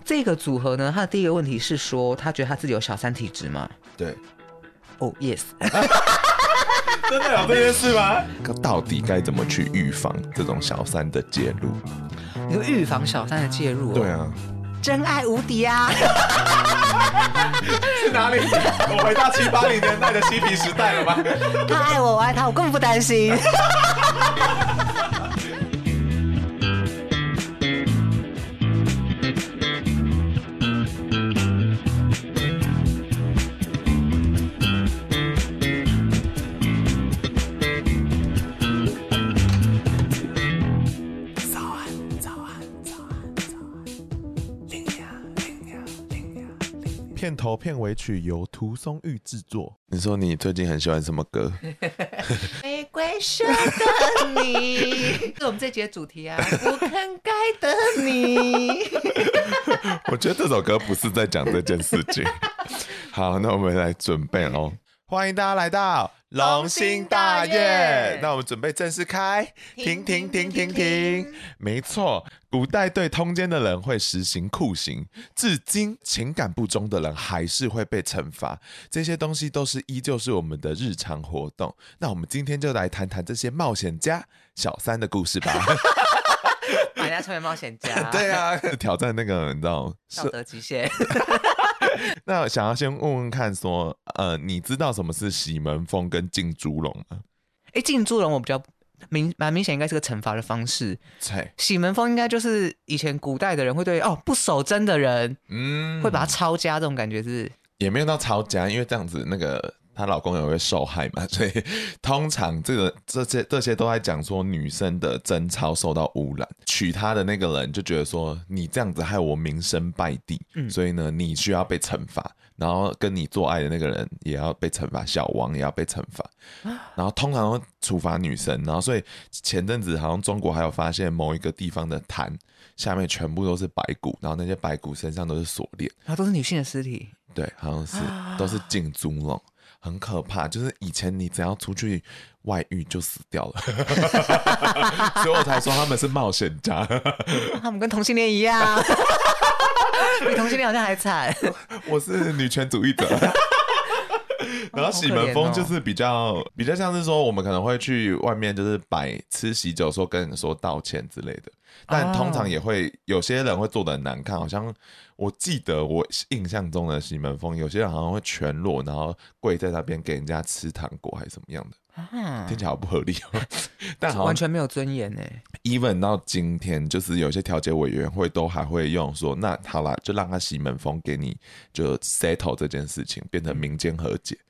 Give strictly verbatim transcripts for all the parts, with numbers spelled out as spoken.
这个组合呢，他的第一个问题是说，他觉得他自己有小三体质吗？ 对。 哦、oh, ，yes 。 真的有这件事吗？到底该怎么去预防这种小三的介入？ 你说预防小三的介入、哦？ 对啊。 真爱无敌啊！ 是哪里？我回到七八零年代的嬉皮时代了吗？ 他爱我，我爱他，我根本不担心。 片头片尾曲由涂松玉制作。你说你最近很喜欢什么歌？ 玫瑰色的你，是我们这集的主题啊！不肯改的你。 我觉得这首歌不是在讲这件事情。好，那我们来准备咯。欢迎大家来到龙兴大宴，那我们准备正式开，停停停停停。没错，古代对通奸的人会实行酷刑，至今情感不忠的人还是会被惩罚，这些东西都是依旧是我们的日常活动。那我们今天就来谈谈这些冒险家小三的故事吧。 把人家成为冒险家。 对啊，挑战那个你知道道德极限。 那我想要先问问看说，呃，你知道什么是洗门风跟浸猪笼吗？ 哎，浸猪笼我比较明蛮明显，应该是个惩罚的方式。洗门风应该就是以前古代的人会对哦不守贞的人，嗯，会把他抄家这种感觉是。 也没有到抄家，因为这样子那个她老公也会受害嘛，所以通常这个这些这些都在讲说女生的贞操受到污染，娶她的那个人就觉得说你这样子害我名声败地，嗯，所以呢你需要被惩罚，然后跟你做爱的那个人也要被惩罚，小王也要被惩罚，然后通常会处罚女生，然后所以前阵子好像中国还有发现某一个地方的潭下面全部都是白骨，然后那些白骨身上都是锁链， 啊，都是女性的尸体， 对，好像是都是浸猪笼。很可怕，就是以前你只要出去外遇就死掉了。所以我才说他们是冒险家。 他们跟同性恋一样。比同性恋好像还惨。 我是女权主义者。然后洗门风就是比较、哦、比较像是说我们可能会去外面就是摆吃喜酒说跟人说道歉之类的，但通常也会有些人会做得很难看，好像我记得我印象中的洗门风有些人好像会全裸然后跪在那边给人家吃糖果还是什么样的，啊、听起来好不合理哦。但好像完全没有尊严耶。 even 到今天就是有些调解委员会都还会用说那好啦就让他洗门风给你就 settle 这件事情变成民间和解。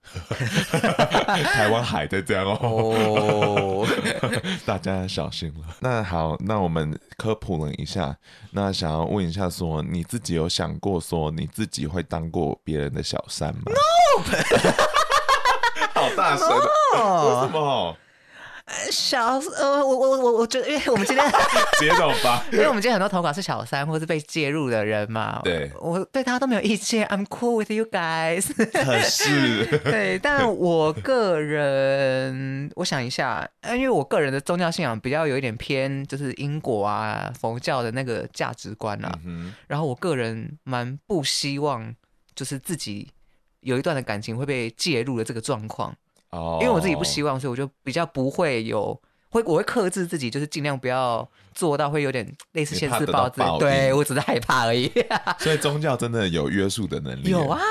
台湾还在这样哦， oh. 大家小心了。那好，那我们科普了一下，那想要问一下说你自己有想过说你自己会当過别人的小三吗？ No 好大声、no. 为什么？ 小呃，我我我我觉得，因为我们今天接种吧， 因为我们今天很多投稿是小三或是被介入的人嘛， 对， 我对他都没有意见 ，I'm cool with you guys 。 可是， 对，但我个人，我想一下，因为我个人的宗教信仰比较有一点偏，就是因果啊、佛教的那个价值观啊，嗯、然后我个人蛮不希望，就是自己有一段的感情会被介入的这个状况。Oh. 因为我自己不希望，所以我就比较不会有会，我会克制自己，就是尽量不要做到会有点类似现世报之类。对，我只是害怕而已。 所以宗教真的有约束的能力。 有啊。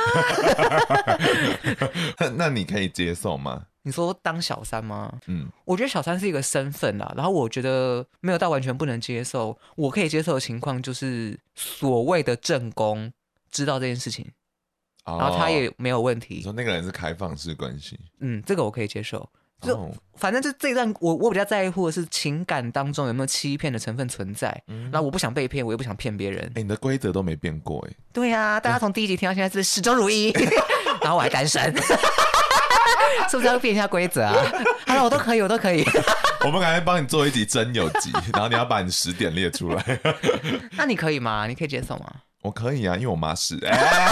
那你可以接受吗？ 你说当小三吗？嗯，我觉得小三是一个身份啦，然后我觉得没有到完全不能接受。我可以接受的情况就是所谓的正宫知道这件事情。然后他也没有问题。你说那个人是开放式关系， 嗯，这个我可以接受。就、哦、反正就这一段我，我比较在乎的是情感当中有没有欺骗的成分存在。嗯、然后我不想被骗，我也不想骗别人。 哎，你的规则都没变过哎。 对啊，大家从第一集听到现在是始终如一，然后我还单身，是不是要变一下规则啊？好了，我都可以，我都可以。 我们赶快帮你做一集真有集，然后你要把你十点列出来。 那你可以吗？你可以接受吗？ 我可以啊，因为我妈是。哎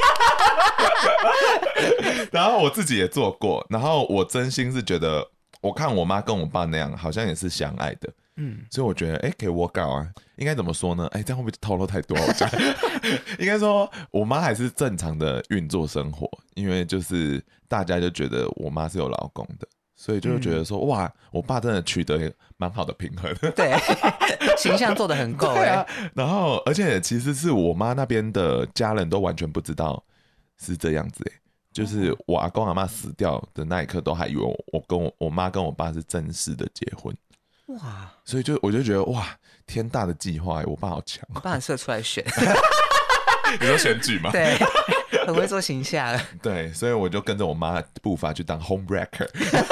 然后我自己也做过，然后我真心是觉得，我看我妈跟我爸那样，好像也是相爱的， 嗯，所以我觉得，哎、欸，可以 work out 啊。应该怎么说呢？哎、欸，这样会不会透露太多？我讲，应该说，我妈还是正常的运作生活，因为就是大家就觉得我妈是有老公的，所以就会觉得说，嗯、哇，我爸真的取得蛮好的平衡， 对，形象做得很够哎、 啊。然后，而且其实是我妈那边的家人都完全不知道是这样子哎、欸。就是我阿公阿嬷死掉的那一刻，都还以为我我跟我我妈跟我爸是正式的结婚。哇！所以就我就觉得哇，天大的计划，我爸好强， 我爸很适合出来选。 你说选举吗？ 对，很会做形象。 对，所以我就跟着我妈步伐去当 homebreaker。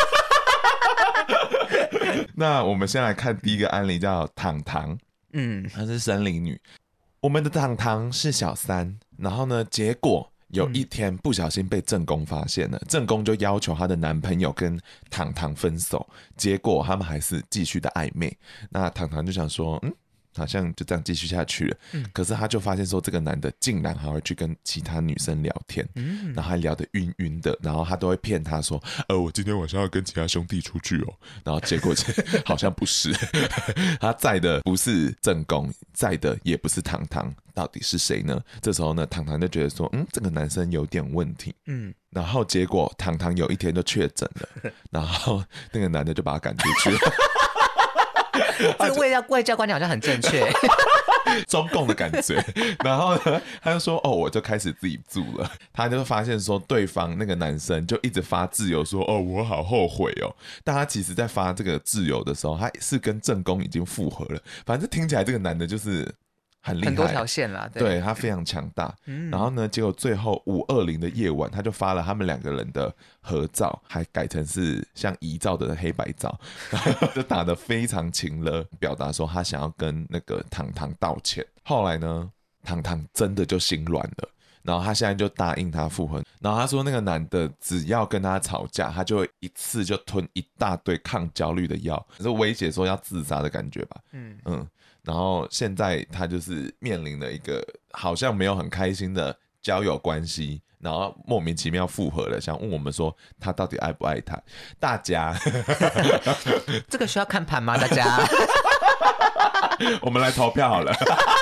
那我们先来看第一个案例，叫糖糖。嗯，她是生理女。我们的糖糖是小三，然后呢，结果有一天不小心被正宫发现了，正宫就要求她的男朋友跟糖糖分手，结果他们还是继续的暧昧。那糖糖就想说，嗯，好像就这样继续下去了。嗯、可是他就发现说，这个男的竟然还会去跟其他女生聊天，嗯、然后还聊得晕晕的，然后他都会骗他说，呃，我今天晚上要跟其他兄弟出去哦。然后结果好像不是，他载的不是正宫，载的也不是糖糖。到底是谁呢？这时候呢，糖糖就觉得说，嗯，这个男生有点问题，嗯，然后结果糖糖有一天就确诊了，然后那个男的就把他赶出去了。 这个外交外交观念好像很正确， 中共的感觉。然后呢，他就说，哦，我就开始自己住了。他就发现说，对方那个男生就一直发自由说，哦，我好后悔哦。但他其实在发这个自由的时候，他是跟正宫已经复合了。反正听起来这个男的就是很厉害， 很多条线啦，对， 对他非常强大。嗯、然后呢，结果最后五二零的夜晚，他就发了他们两个人的合照，还改成是像遗照的黑白照，然后就打得非常情勒，表达说他想要跟那个糖糖道歉。后来呢，糖糖真的就心软了。然后他现在就答应他复合，然后他说那个男的只要跟他吵架，他就会一次就吞一大堆抗焦虑的药，是威胁说要自杀的感觉吧。嗯嗯，然后现在他就是面临了一个好像没有很开心的交友关系，然后莫名其妙复合了，想问我们说他到底爱不爱他？大家这个需要看盘吗？大家我们来投票好了。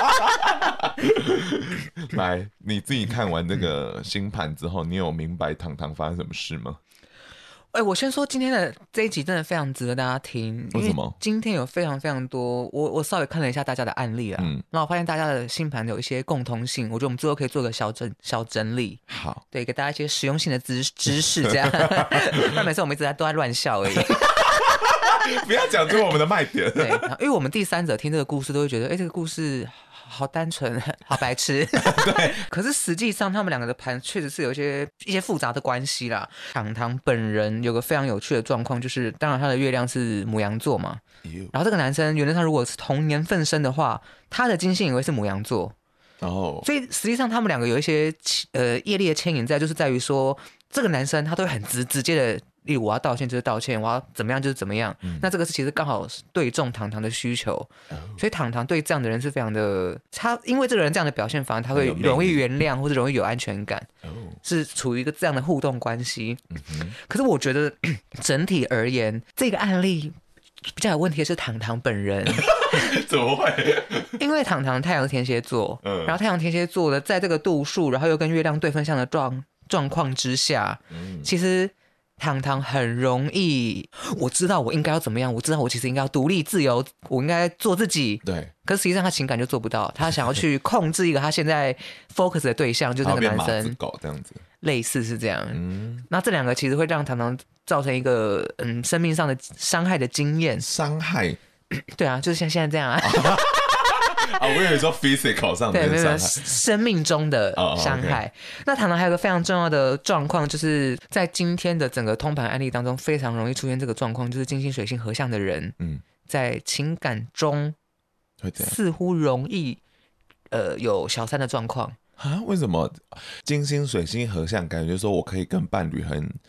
来，你自己看完这个星盘之后，你有明白糖糖发生什么事吗？ 哎、欸，我先说今天的这一集真的非常值得大家听。 为什么？ 今天有非常非常多，我我稍微看了一下大家的案例啦，嗯，然后我发现大家的星盘有一些共通性，我觉得我们最后可以做个小整小整理。 好， 对，给大家一些实用性的知知识，这样。不然每次我们一直在都在乱笑而已。 不要讲出我们的卖点。 对，因为我们第三者听这个故事都会觉得，哎、欸，这个故事好单纯，好白痴。对，可是实际上他们两个的盘确实是有一些一些复杂的关系啦。糖糖本人有个非常有趣的状况，就是当然他的月亮是牡羊座嘛，然后这个男生原则上如果是同年份生的话，他的金星也会是牡羊座。哦，所以实际上他们两个有一些呃业力的牵引在，就是在于说这个男生他都会很直直接的。例如我要道歉就是道歉，我要怎么样就是怎么样，嗯、那这个是其实刚好对中糖糖的需求，哦、所以糖糖对这样的人是非常的，他因为这个人这样的表现，反而他会容易原谅或者容易有安全感，哦、是处于一个这样的互动关系。嗯、可是我觉得整体而言，这个案例比较有问题的是糖糖本人。 怎么会？ 因为糖糖太阳是天蝎座，嗯、然后太阳天蝎座的在这个度数，然后又跟月亮对分相的状状况之下，嗯、其实。糖糖很容易，我知道我应该要怎么样，我知道我其实应该要独立自由，我应该做自己。 对， 可是实际上他情感就做不到，他想要去控制一个他现在 focus 的对象，就是那个男生。 马子狗这样子， 类似是这样。嗯，那这两个其实会让糖糖造成一个嗯生命上的伤害的经验。 伤害？ 对啊，就是像现在这样啊。 啊，我以为说 physical 上的伤害， 生命中的伤害。Oh, okay. 那糖糖还有一个非常重要的状况，就是在今天的整个通盘案例当中，非常容易出现这个状况，就是金星水星合相的人，嗯，在情感中似乎容易呃有小三的状况啊？为什么金星水星合相，感觉说我可以跟伴侣很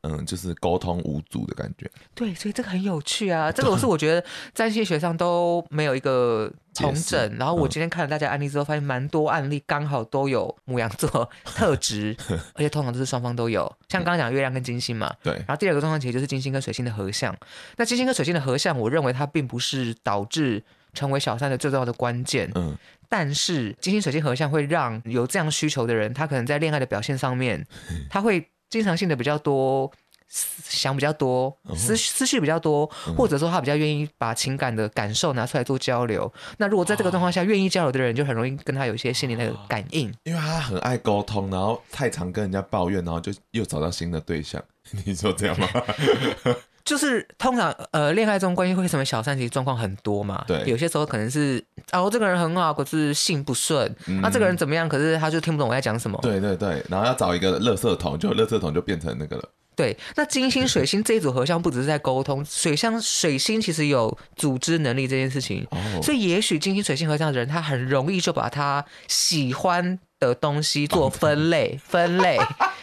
嗯，就是沟通无阻的感觉。 对，所以这个很有趣啊，这个我是我觉得占星学上都没有一个同整，然后我今天看了大家案例之后，发现蛮多案例刚好都有牡羊座特质，而且通常都是双方都有。像刚刚讲月亮跟金星嘛， 对。 然后第二个状况其实就是金星跟水星的合相。那金星跟水星的合相，我认为它并不是导致成为小三的最重要的关键。嗯。但是金星水星合相会让有这样需求的人，他可能在恋爱的表现上面，他会经常性的比较多。想比较多，思思绪比较多，或者说他比较愿意把情感的感受拿出来做交流。那如果在这个状况下，愿意交流的人就很容易跟他有一些心理的感应， 因为他很爱沟通，然后太常跟人家抱怨，然后就又找到新的对象。你说这样吗？ 就是通常呃，恋爱中关系会成为小三，其实状况很多嘛。 对， 有些时候可能是哦，这个人很好，可是性不顺；那、嗯啊、这个人怎么样，可是他就听不懂我在讲什么。 对对对，然后要找一个垃圾桶，就垃圾桶就变成那个了。 对，那金星水星这一组合相不只是在沟通，水象水星其实有组织能力这件事情，哦、所以也许金星水星合相的人，他很容易就把他喜欢的东西做分类，分类。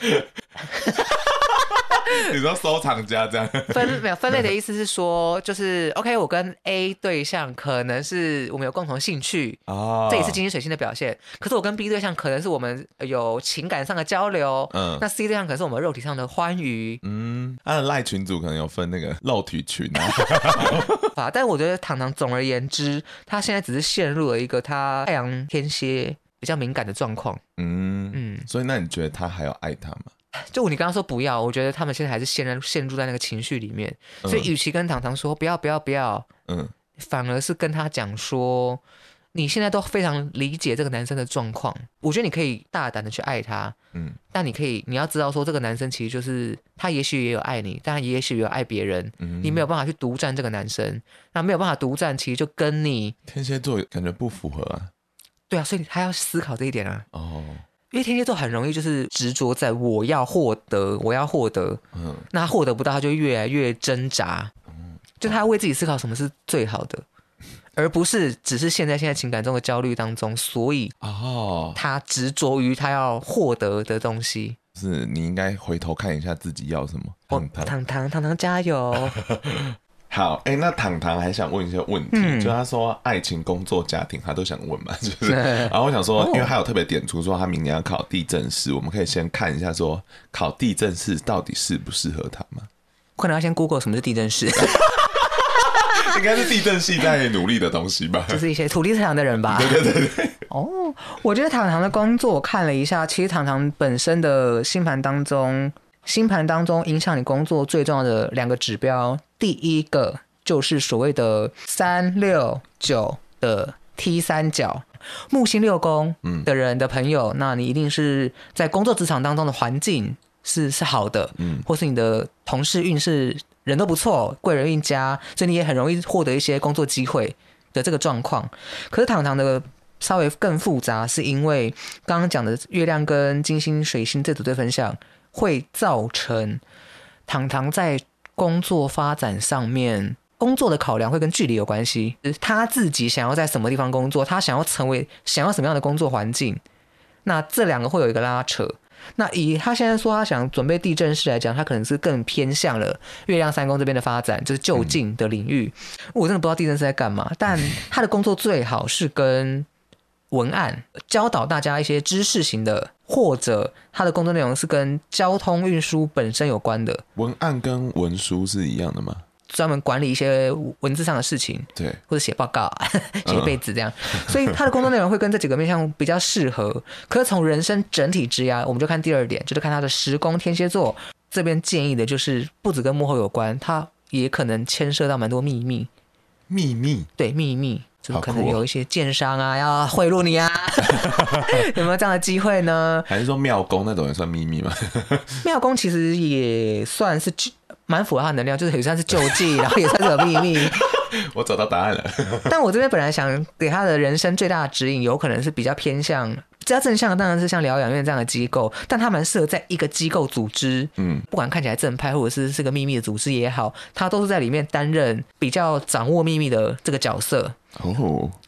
你说收藏家这样分没有分类的意思是说，就是 OK， 我跟 A 对象可能是我们有共同兴趣，哦、这也是金星水星的表现。可是我跟 B 对象可能是我们有情感上的交流，嗯，那 C 对象可能是我们肉体上的欢愉， 嗯，他的赖群组可能有分那个肉体群啊。但我觉得糖糖总而言之，他现在只是陷入了一个他太阳天蝎比较敏感的状况，嗯嗯，所以那你觉得他还要爱他吗？ 就你刚刚说不要，我觉得他们现在还是陷入陷入在那个情绪里面，嗯、所以与其跟糖糖说不要不要不要，嗯，反而是跟他讲说，你现在都非常理解这个男生的状况，我觉得你可以大胆的去爱他，嗯，但你可以你要知道说，这个男生其实就是他也许也有爱你，但也许也有爱别人，嗯、你没有办法去独占这个男生，那没有办法独占，其实就跟你天蝎座感觉不符合啊， 对啊，所以他要思考这一点啊，哦。因为天蝎座很容易就是执着在我要获得，我要获得，嗯，那他获得不到，他就越来越挣扎，嗯，就他要为自己思考什么是最好的，而不是只是陷在现在情感中的焦虑当中，所以哦，他执着于他要获得的东西。 是你应该回头看一下自己要什么。 糖糖糖糖糖加油！ 好，哎、欸，那糖糖还想问一些问题，嗯、就他说爱情、工作、家庭，他都想问嘛，就是。然后我想说，因为他有特别点出说他明年要考地政士，我们可以先看一下说考地政士到底适不适合他吗？ 可能要先 Google 什么是地政士。 应该是地政系在努力的东西吧， 就是一些土地特长的人吧。 对对对对。 哦，我觉得糖糖的工作我看了一下，其实糖糖本身的星盘当中。星盘当中影响你工作最重要的两个指标，第一个就是所谓的三六九的 T 三角，木星六宫的人的朋友，嗯、那你一定是在工作职场当中的环境是是好的，嗯，或是你的同事运势人都不错，贵人运佳，所以你也很容易获得一些工作机会的这个状况。可是糖糖的稍微更复杂，是因为刚刚讲的月亮跟金星、水星这组对分相。会造成糖糖在工作发展上面，工作的考量会跟距离有关系。他自己想要在什么地方工作，他想要成为想要什么样的工作环境，那这两个会有一个拉扯。那以他现在说他想准备地政士来讲，他可能是更偏向了月亮三宫这边的发展，就是就近的领域。嗯、我真的不知道地政士在干嘛，但他的工作最好是跟文案教导大家一些知识型的，或者他的工作内容是跟交通运输本身有关的。 文案跟文书是一样的吗？ 专门管理一些文字上的事情， 对， 或者写报告、写一辈子这样，嗯、所以他的工作内容会跟这几个面向比较适合。可是从人生整体之涯，我们就看第二点，就是看他的十宫天蝎座这边建议的，就是不只跟幕后有关，他也可能牵涉到蛮多秘密。 秘密？ 对，秘密。就是可能有一些建商啊要贿赂你啊，有没有这样的机会呢？ 还是说庙公那种也算秘密吗？ 庙公其实也算是蛮符合他的能量，就是也算是救济，然后也算是有秘密。 我找到答案了。 但我这边本来想给他的人生最大的指引，有可能是比较偏向比较正向的，当然是像疗养院这样的机构，但他蛮适合在一个机构组织，嗯，不管看起来正派或者是是个秘密的组织也好，他都是在里面担任比较掌握秘密的这个角色。哦，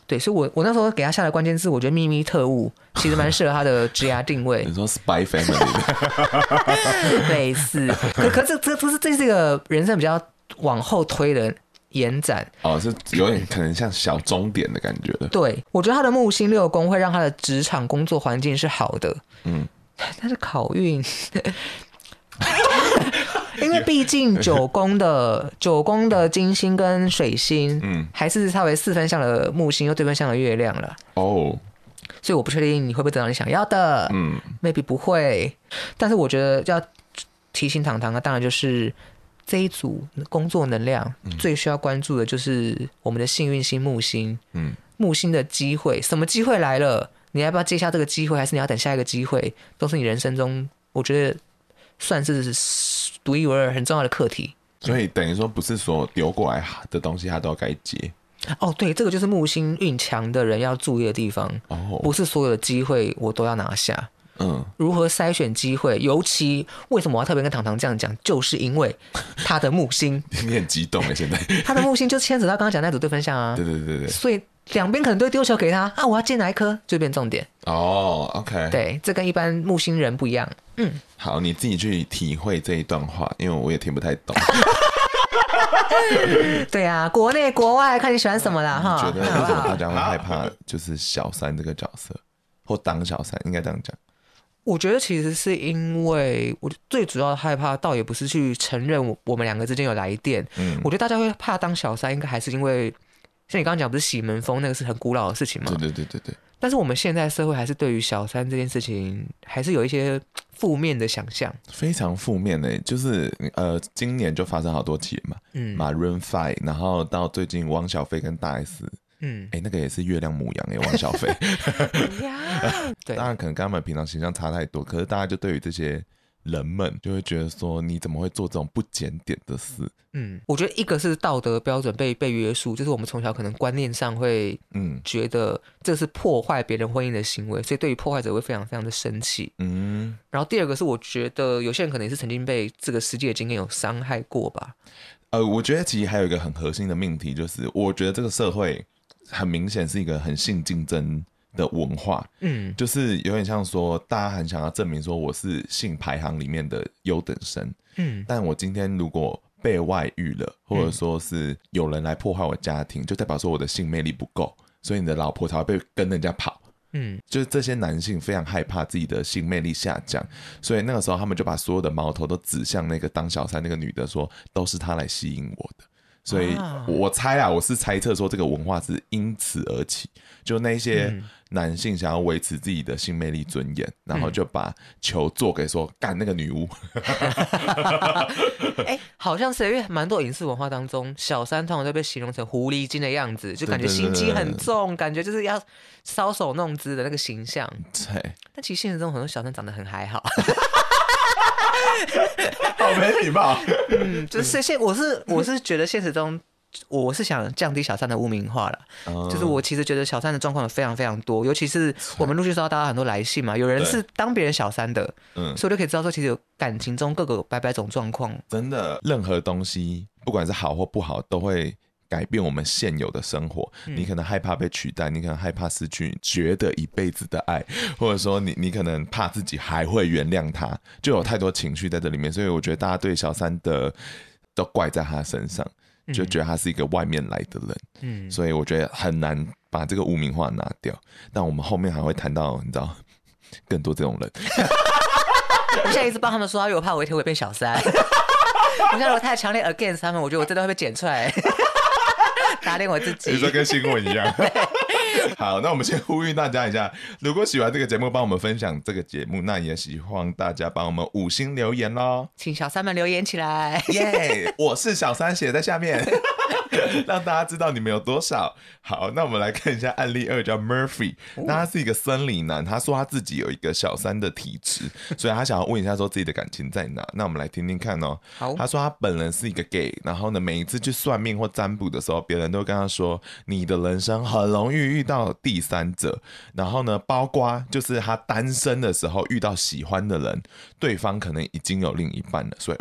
对，所以我我那时候给他下的关键字，我觉得秘密特务其实蛮适合他的职涯定位。 你说 Spy Family 类似，可可这这这是这是一个人生比较往后推的延展哦，是有点可能像小终点的感觉的。 对，我觉得他的木星六宫会让他的职场工作环境是好的，嗯，但是考运。因为毕竟九宫的九宫的金星跟水星，嗯，还是稍微四分相的木星又对分相的月亮了哦，所以我不确定你会不会得到你想要的，嗯 ，maybe 不会，但是我觉得要提醒糖糖啊，当然就是这一组工作能量、嗯、最需要关注的就是我们的幸运星木星，嗯，木星的机会，什么机会来了，你要不要接下这个机会，还是你要等下一个机会，都是你人生中我觉得算是独一无二很重要的课题。 所以等于说不是说丢过来的东西他都该接。 哦，对，这个就是木星运强的人要注意的地方。哦，不是所有的机会我都要拿下。嗯，如何筛选机会？尤其为什么我要特别跟糖糖这样讲，就是因为他的木星， 你很激动哎，现在他的木星就牵扯到刚刚讲那组对分项啊。 对对对对， 所以两边可能都会丢球给他啊，我要接哪一颗就变重点。 哦 ，OK， 对，这跟一般木星人不一样。嗯， 好，你自己去体会这一段话，因为我也听不太懂。 对啊，国内国外看你喜欢什么啦哈。 觉得为什么大家会害怕就是小三这个角色，或当小三，应该这样讲？ 我觉得其实是因为我最主要的害怕，倒也不是去承认我们两个之间有来电。嗯，我觉得大家会怕当小三，应该还是因为像你刚刚讲，不是洗门风那个是很古老的事情吗？ 对对对对对。 但是我们现在社会还是对于小三这件事情，还是有一些负面的想象， 非常负面的、欸，就是呃，今年就发生好多起嘛，嗯，Maroon 五，然后到最近汪小菲跟大 S。嗯，哎、欸，那个也是月亮母羊哎、欸，汪小菲。对，当然可能跟他们平常形象差太多，可是大家就对于这些人们就会觉得说，你怎么会做这种不检点的事？ 嗯，我觉得一个是道德标准被被约束，就是我们从小可能观念上会，嗯，觉得这是破坏别人婚姻的行为，所以对于破坏者会非常非常的生气。嗯，然后第二个是我觉得有些人可能也是曾经被这个实际的经验有伤害过吧。 呃，我觉得其实还有一个很核心的命题，就是我觉得这个社会很明显是一个很性竞争的文化，嗯，就是有点像说大家很想要证明说我是性排行里面的优等生，嗯，但我今天如果被外遇了，或者说是有人来破坏我家庭，就代表说我的性魅力不够，所以你的老婆才会被跟人家跑。嗯，就是这些男性非常害怕自己的性魅力下降，所以那个时候他们就把所有的矛头都指向那个当小三那个女的，说都是她来吸引我的。所以我猜啊，我是猜测说这个文化是因此而起，就那些男性想要维持自己的性魅力尊严，然后就把球做给说干那个女巫。 哎、欸，好像是因为蛮多影视文化当中，小三通常都被形容成狐狸精的样子，就感觉心机很重，感觉就是要搔首弄姿的那个形象。对，但其实现实中很多小三长得很还好。 好没礼貌。 嗯，就是现我是我是觉得现实中，我是想降低小三的污名化了。嗯、就是我其实觉得小三的状况有非常非常多，尤其是我们陆续收到大家很多来信嘛，有人是当别人小三的，嗯，所以我就可以知道说，其实有感情中各个百百种状况。 真的，任何东西不管是好或不好，都会改变我们现有的生活。嗯、你可能害怕被取代，你可能害怕失去觉得一辈子的爱，或者说你你可能怕自己还会原谅他，就有太多情绪在这里面。所以我觉得大家对小三的都怪在他身上，就觉得他是一个外面来的人。嗯，所以我觉得很难把这个污名化拿掉。但我们后面还会谈到，你知道更多这种人。 我现在一直帮他们说，因为我怕我一天会变小三。我现在如果太强烈 against 他们，我觉得我真的会被剪出来。打脸我自己， 你说跟新闻一样。好，那我们先呼吁大家一下，如果喜欢这个节目，帮我们分享这个节目，那也希望大家帮我们五星留言咯，请小三们留言起来。 耶、yeah, 我是小三，写在下面。让大家知道你们有多少。好，那我们来看一下案例二，叫 Murphy。那他是一个生理男，他说他自己有一个小三的体质，所以他想要问一下说自己的感情在哪。那我们来听听看哦。好，他说他本人是一个 gay， 然后呢，每一次去算命或占卜的时候，别人都会跟他说，你的人生很容易遇到第三者。然后呢，包括就是他单身的时候遇到喜欢的人，对方可能已经有另一半了，所以哦。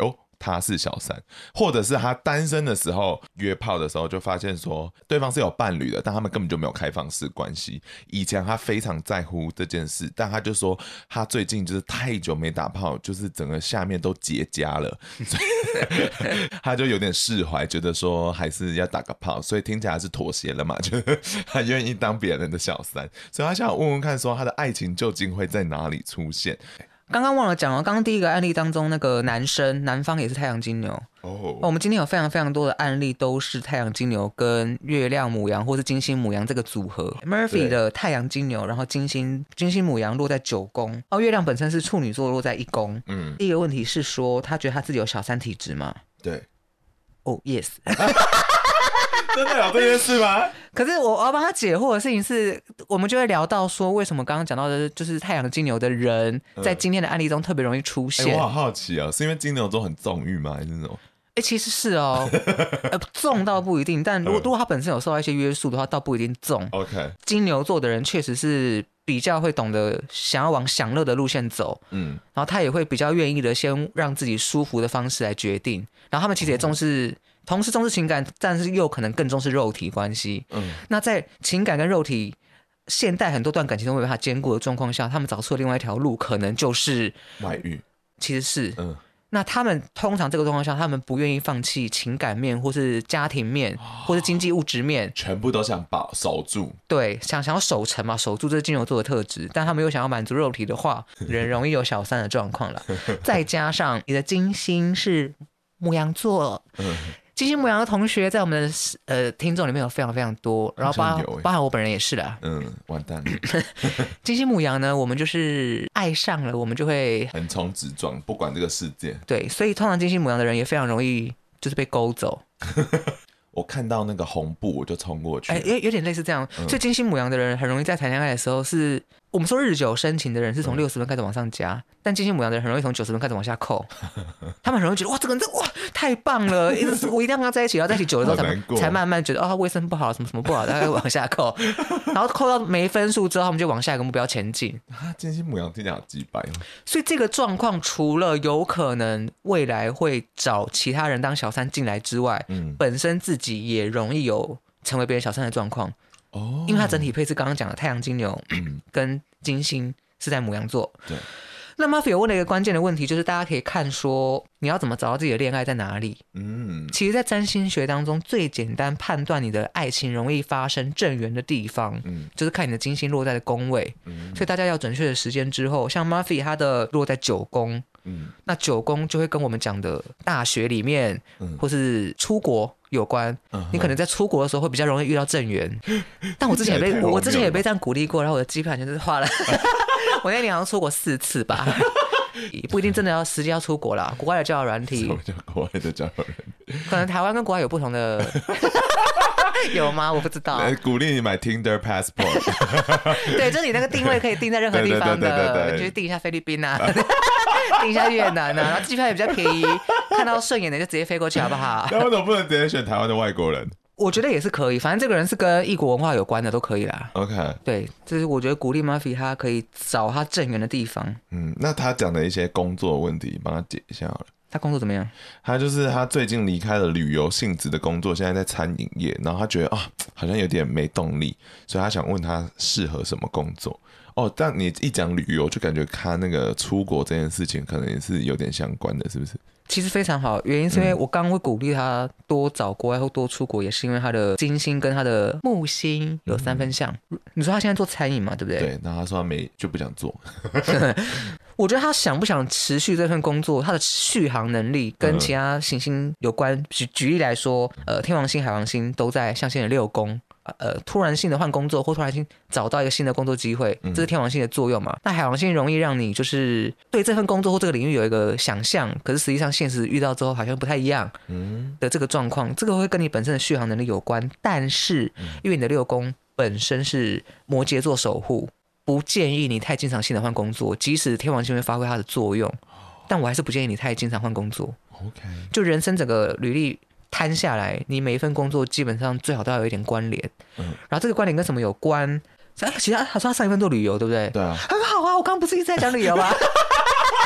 他是小三，或者是他单身的时候约炮的时候就发现说对方是有伴侣的，但他们根本就没有开放式关系。以前他非常在乎这件事，但他就说他最近就是太久没打炮，就是整个下面都结痂了，所以他就有点释怀，觉得说还是要打个炮，所以听起来是妥协了嘛，就是他愿意当别人的小三，所以他想问问看说他的爱情究竟会在哪里出现。 刚刚忘了讲了，刚刚第一个案例当中，那个男生男方也是太阳金牛哦。Oh. 我们今天有非常非常多的案例都是太阳金牛跟月亮牡羊或是金星牡羊这个组合。Murphy 的太阳金牛，然后金星金星牡羊落在九宫，哦，月亮本身是处女座落在一宫。嗯，第一个问题是说，他觉得他自己有小三体质吗？ 对。 哦、oh, ，yes 。 真的有这件事吗？ 可是我要帮他解惑的事情是，我们就会聊到说，为什么刚刚讲到的就是太阳金牛的人在今天的案例中特别容易出现、 欸、我好好奇哦，是因为金牛座很纵欲吗？还是那种哎、欸，其实是哦，呃，重倒不一定，但如果、嗯、如果他本身有受到一些约束的话，倒不一定重。 OK， 金牛座的人确实是比较会懂得想要往享乐的路线走，嗯，然后他也会比较愿意的先让自己舒服的方式来决定，然后他们其实也重视。嗯，同时重视情感，但是又可能更重视肉体关系。嗯，那在情感跟肉体现代很多段感情都没办法兼顾的状况下，他们找出了另外一条路，可能就是外遇。 其实是，嗯，那他们通常这个状况下，他们不愿意放弃情感面，或是家庭面，或是经济物质面， 全部都想保守住。 对，想想要守成嘛，守住这是金牛座的特质，但他们又想要满足肉体的话，人容易有小三的状况了。再加上你的金星是牡羊座。嗯，金星牡羊的同学在我们的呃听众里面有非常非常多，然后包含包含我本人也是啦。 嗯，完蛋了。 金星牡羊呢，我们就是爱上了，我们就会横冲直撞，不管这个世界。 对，所以通常金星牡羊的人也非常容易就是被勾走。 我看到那个红布我就冲过去， 哎、欸，有点类似这样。嗯、所以金星牡羊的人很容易在谈恋爱的时候是，我们说日久生情的人是从六十分开始往上加，嗯、但金星牡羊的人很容易从九十分开始往下扣。他们很容易觉得哇，这个人哇太棒了，我一定要跟他在一起，然后在一起久了之后才才慢慢觉得哦，他卫生不好，什么什么不好，大概往下扣，然后扣到没分数之后，他们就往下一个目标前进。 啊，金星牡羊听起来好鸡掰哦。 所以这个状况除了有可能未来会找其他人当小三进来之外，嗯，本身自己也容易有成为别人小三的状况哦，因为他整体配置刚刚讲的太阳金牛、嗯、跟金星是在牡羊座。 对。 那 Murphy 有问了一个关键的问题，就是大家可以看说你要怎么找到自己的恋爱在哪里。嗯，其实在占星学当中最简单判断你的爱情容易发生正缘的地方、嗯、就是看你的金星落在的宫位、嗯、所以大家要准确的时间之后，像 Murphy 他的落在九宫、嗯、那九宫就会跟我们讲的大学里面、嗯、或是出国有关、嗯、你可能在出国的时候会比较容易遇到正缘。但我之前也被我之前也被这样鼓励过，然后我的机票就是花了我那年好像出国四次吧，不一定真的要实际要出国啦，国外的交友软体。 什么叫国外的交友软体？ 可能台湾跟国外有不同的，有吗？我不知道。 鼓励你买 Tinder Passport。 对，就是你那个定位可以定在任何地方的，就是定一下菲律宾啊，定一下越南啊，然后机票也比较便宜，看到顺眼的就直接飞过去，好不好？ 那为什么不能直接选台湾的外国人？ 我觉得也是可以，反正这个人是跟异国文化有关的都可以啦。 OK， 对，就是我觉得鼓励 Murphy 他可以找他正缘的地方。 嗯，那他讲的一些工作问题，帮他解一下好了。 他工作怎么样？ 他就是他最近离开了旅游性质的工作，现在在餐饮业，然后他觉得啊，好像有点没动力，所以他想问他适合什么工作。哦，但你一讲旅游，就感觉他那个出国这件事情可能也是有点相关的，是不是？ 其实非常好，原因是因为我刚刚会鼓励他多找国外或多出国，也是因为他的金星跟他的木星有三分相。嗯、你说他现在做餐饮嘛，对不对？ 对，那他说他没就不想做。 我觉得他想不想持续这份工作，他的续航能力跟其他行星有关。举举例来说，呃，天王星、海王星都在象限的六宫。呃，突然性的换工作或突然性找到一个新的工作机会，这是天王星的作用嘛？那海王星容易让你就是对这份工作或这个领域有一个想象，可是实际上现实遇到之后好像不太一样的这个状况，这个会跟你本身的续航能力有关。但是因为你的六宫本身是摩羯座守护，不建议你太经常性的换工作，即使天王星会发挥它的作用，但我还是不建议你太经常换工作。 OK， 就人生整个履历摊下来，你每一份工作基本上最好都要有一点关联，嗯，然后这个关联跟什么有关？其实他说他上一份做旅游，对不对？ 对啊， 很好啊，我刚刚不是一直在讲旅游吗？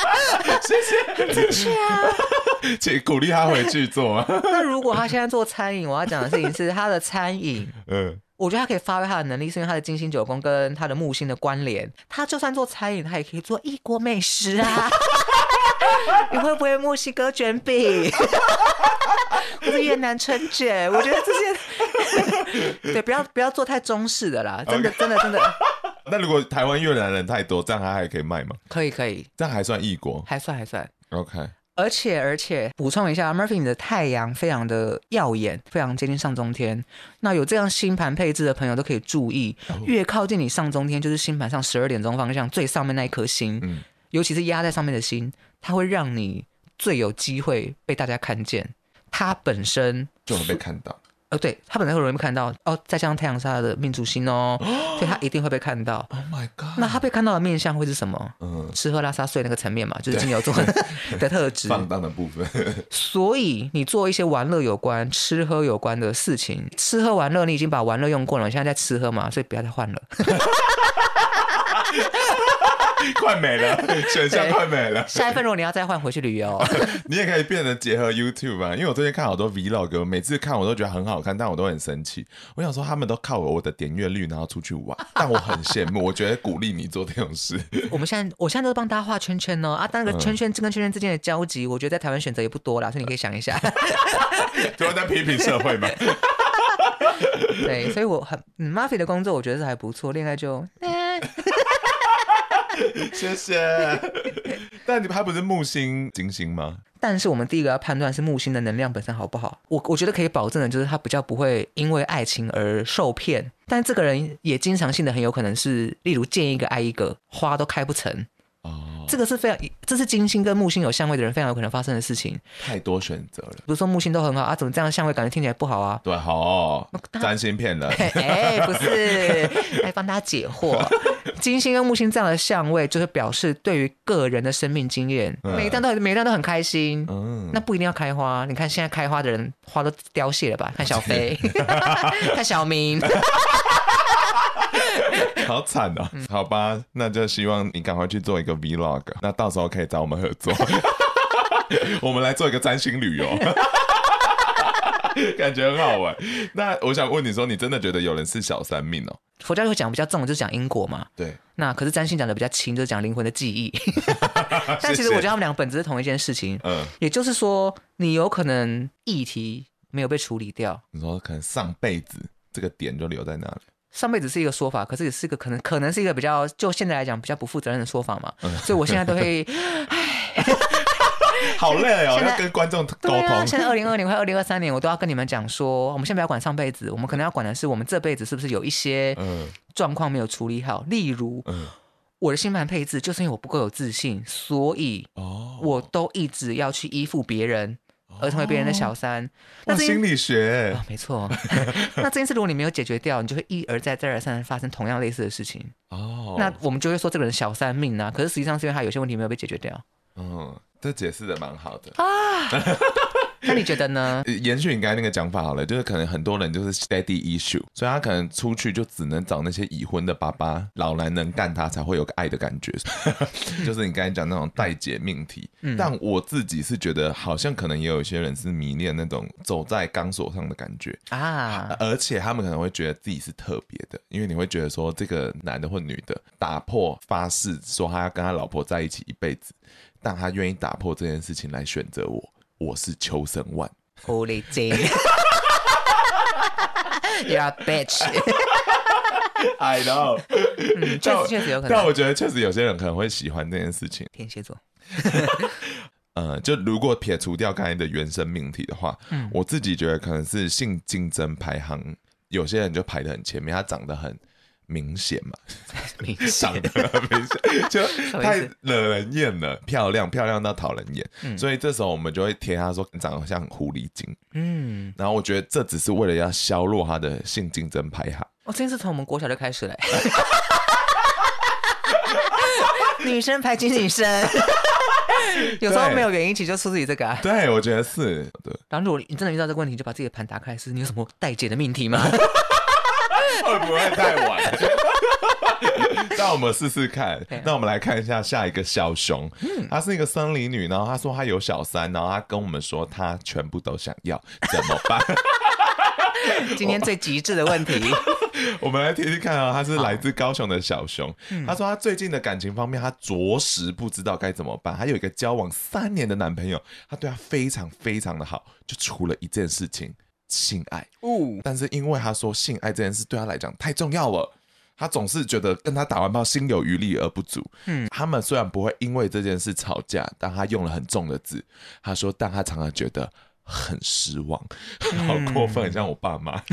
谢谢， 正确啊， 请鼓励他回去做啊。 那如果他现在做餐饮，我要讲的事情是他的餐饮， 嗯， 我觉得他可以发挥他的能力，是因为他的金星九宫跟他的木星的关联。他就算做餐饮，他也可以做异国美食啊。你会不会墨西哥卷饼，或者越南春卷？我觉得这些对，不要不要做太中式的啦，真的真的真的。 那如果台湾越南人太多，这样他还可以卖吗？ 可以可以， 这样还算异国？ 还算还算 OK。 而且而且补充一下 ，Murphy 你的太阳非常的耀眼，非常接近上中天。那有这样星盘配置的朋友都可以注意，越靠近你上中天，就是星盘上十二点钟方向最上面那一颗星，嗯、尤其是压在上面的星，它会让你最有机会被大家看见。它本身就能被看到。 呃，对，他本来会容易被看到哦，再加上太阳是他的命主星哦，所以他一定会被看到。 Oh my god！ 那他被看到的面向会是什么？嗯，吃喝拉撒睡那个层面嘛，就是金牛座的特质， 放荡的部分。 所以你做一些玩乐有关、吃喝有关的事情，吃喝玩乐你已经把玩乐用过了，你现在在吃喝嘛，所以不要再换了。 快没了，选项快没了。 下一份如果你要再换回去旅游， 你也可以变成结合 YouTube 啊，因为我最近看好多 Vlog， 每次看我都觉得很好看，但我都很生气。我想说他们都靠我的点阅率然后出去玩，但我很羡慕，我觉得鼓励你做这种事。 我们现在我现在都是帮大家画圈圈哦啊，但那个圈圈跟圈圈之间的交集，我觉得在台湾选择也不多啦，所以你可以想一下。 就会在批评社会嘛。 对，所以我很嗯 Murphy 的工作我觉得是还不错，恋爱就。 谢谢。但他不是木星金星吗？ 但是我们第一个要判断是木星的能量本身好不好。我我觉得可以保证的就是他比较不会因为爱情而受骗，但这个人也经常性的很有可能是，例如见一个爱一个，花都开不成。哦，这个是非常，这是金星跟木星有相位的人非常有可能发生的事情。 太多选择了， 比如说木星都很好啊，怎么这样相位感觉听起来不好啊？ 对，好哦，占星骗人。 哎，不是，来帮大家解惑。金星跟木星这样的相位，就是表示对于个人的生命经验，嗯、每一段都每一段都很开心。嗯，那不一定要开花。你看现在开花的人，花都凋谢了吧？看小飞，看小明。 好惨哦、嗯、好吧，那就希望你赶快去做一个 Vlog， 那到时候可以找我们合作。我们来做一个占星旅游。感觉很好玩。那我想问你说，你真的觉得有人是小三命哦？ 佛教会讲比较重的就是讲因果嘛， 对。 那可是占星讲的比较轻，就是讲灵魂的记忆。但其实我觉得他们两个本质是同一件事情。嗯，也就是说，你有可能议题没有被处理掉。 你说可能上辈子这个点就留在那里。 上辈子是一个说法，可是也是一个可能，可能是一个比较就现在来讲比较不负责任的说法嘛。嗯、所以我现在都会，唉。 好累哦，要跟观众沟通。 啊、现在二零二零快二零二三年，我都要跟你们讲说，我们先不要管上辈子，我们可能要管的是我们这辈子是不是有一些状况没有处理好。例如，嗯、我的星盘配置就是因为我不够有自信，所以我都一直要去依附别人，而成为别人的小三。 那心理学、 哦、没错。那这件事如果你没有解决掉，你就会一而再再而三发生同样类似的事情。哦，那我们就会说这个人小三命啊，可是实际上是因为他有些问题没有被解决掉。 嗯，这解释的蛮好的啊。那你觉得呢？ 延续你刚才那个讲法好了，就是可能很多人就是 steady issue， 所以他可能出去就只能找那些已婚的爸爸，老男人干他才会有个爱的感觉。就是你刚才讲那种待解命题、嗯、但我自己是觉得好像可能也有一些人是迷恋那种走在钢索上的感觉啊，而且他们可能会觉得自己是特别的，因为你会觉得说这个男的或女的打破发誓说他要跟他老婆在一起一辈子，但他愿意打破这件事情来选择我，我是秋生万。 Holy Jing You're a bitch I know 嗯，确实确实有可能， 但我觉得确实有些人可能会喜欢这件事情。 天蝎座呃，就如果撇除掉刚才的原生命题的话、嗯、我自己觉得可能是性竞争排行，有些人就排得很前面，他长得很明显嘛， 明显长得很明显，就太惹人厌了，漂亮漂亮到讨人厌、嗯，所以这时候我们就会贴他说长得像狐狸精，嗯，然后我觉得这只是为了要削弱他的性竞争排行。 哦，这件事从我们国小就开始了，女生排挤女生，有时候没有原因，其实就出自于这个、啊。 对，我觉得是。对， 然后如果你真的遇到这个问题，就把自己的盘打开，是你有什么待解的命题吗？ 会不会太晚？ 那我们试试看。那我们来看一下下一个小熊，她是一个生理女，然后她说她有小三，然后她跟我们说她全部都想要，怎么办？ 今天最极致的问题。 我们来听听看啊，他是来自高雄的小熊。他说他最近的感情方面，他着实不知道该怎么办。他有一个交往三年的男朋友，他对他非常非常的好，就除了一件事情，性爱。哦，但是因为他说性爱这件事对他来讲太重要了，他总是觉得跟他打完炮心有余力而不足。嗯，他们虽然不会因为这件事吵架，但他用了很重的字。他说，但他常常觉得很失望，好过分，很像我爸妈。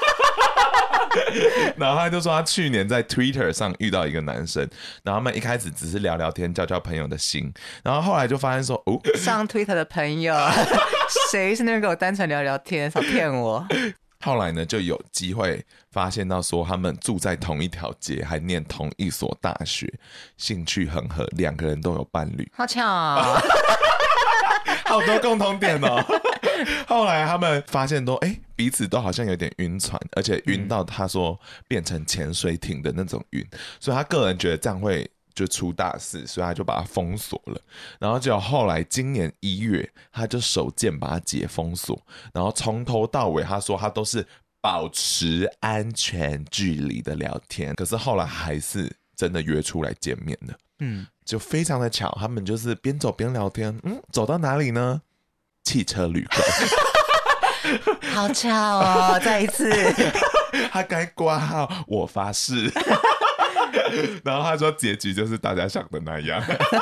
然后他就说他去年在 Twitter 上遇到一个男生，然后他们一开始只是聊聊天交交朋友的心，然后后来就发现说哦， 上 Twitter 的朋友谁是那边跟我单纯聊聊天，少骗我。 后来呢就有机会发现到说他们住在同一条街，还念同一所大学，兴趣很合，两个人都有伴侣， 好巧啊。 好多共同点哦。后来他们发现都哎、欸、彼此都好像有点晕船，而且晕到他说变成潜水艇的那种晕，所以他个人觉得这样会就出大事，所以他就把它封锁了。然后结果后来今年一月，他就手贱把它解封锁，然后从头到尾他说他都是保持安全距离的聊天，可是后来还是真的约出来见面了。嗯，就非常的巧，他们就是边走边聊天。嗯，走到哪里呢？汽车旅馆。 好巧哦，再一次。 他该挂号，我发誓。然后他说结局就是大家想的那样。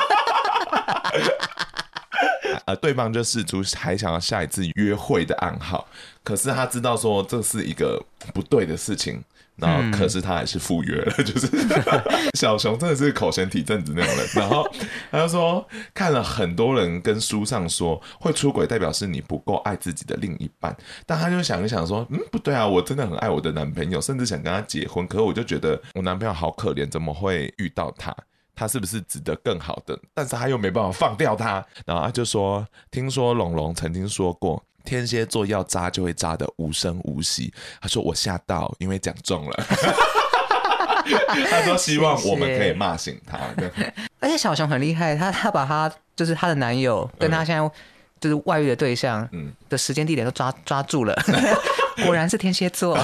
呃，对方就试出还想要下一次约会的暗号，可是他知道说这是一个不对的事情，然后可是他还是赴约了，嗯、就是小熊真的是口嫌体正直那种人。然后他就说看了很多人跟书上说会出轨代表是你不够爱自己的另一半，但他就想一想说嗯不对啊，我真的很爱我的男朋友，甚至想跟他结婚，可是我就觉得我男朋友好可怜，怎么会遇到他，他是不是值得更好的，但是他又没办法放掉他。然后他就说听说龙龙曾经说过天蝎座要渣就会渣的无声无息，他说我吓到，因为讲中了。他说希望我们可以骂醒他。 而且小熊很厉害，他他把他就是他的男友跟他现在就是外遇的对象的时间地点都抓抓住了。果然是天蝎座。